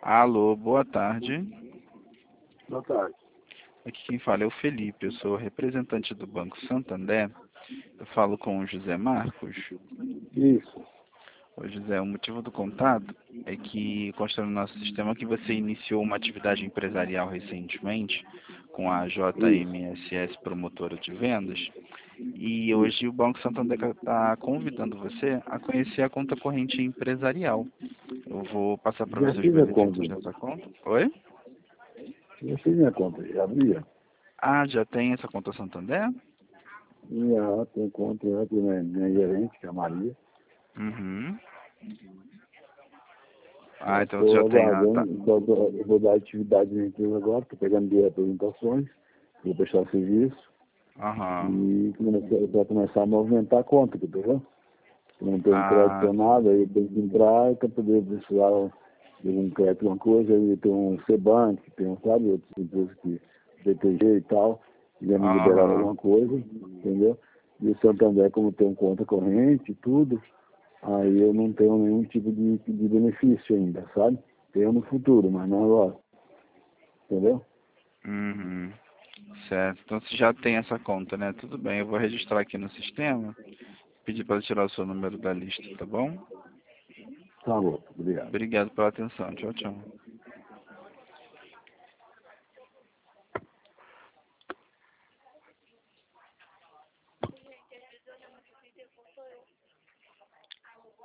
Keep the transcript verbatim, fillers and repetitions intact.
Alô, boa tarde. Boa tarde. Aqui quem fala é o Felipe, eu sou representante do Banco Santander. Eu falo com o José Marcos. Isso. Ô José, o motivo do contato é que consta no nosso sistema que você iniciou uma atividade empresarial recentemente com a J M S S Promotora de Vendas. E hoje o Banco Santander está convidando você a conhecer a conta corrente empresarial. Eu vou passar para Já você os fiz a conta. benefícios dessa conta. Oi? Já fiz minha conta, já abria. Ah, já tem essa conta Santander? Já tem conta, já tem minha, minha gerente, que é a Maria. Uhum. Ah, Já então você estou já tem a... Tá. aguardando, só tô- eu vou dar atividade na empresa agora, estou pegando de apresentações, vou prestar o serviço Aham. e para começar a movimentar a conta, entendeu? Eu não tenho crédito Ah, ou nada, aí eu tenho que entrar para poder precisar de um crédito, alguma coisa, aí tem um C-Bank, tem um, sabe, outras empresas que B T G e tal, que já me liberaram aham. alguma coisa, entendeu? E o Santander, como tem conta corrente e tudo, aí eu não tenho nenhum tipo de, de benefício ainda, sabe? Tenho no futuro, mas não agora, entendeu? Uhum. Certo. Então você já tem essa conta, né? Tudo bem, eu vou registrar aqui no sistema. Pedir para tirar o seu número da lista, tá bom? Tá bom, obrigado. Obrigado pela atenção. Tchau, tchau.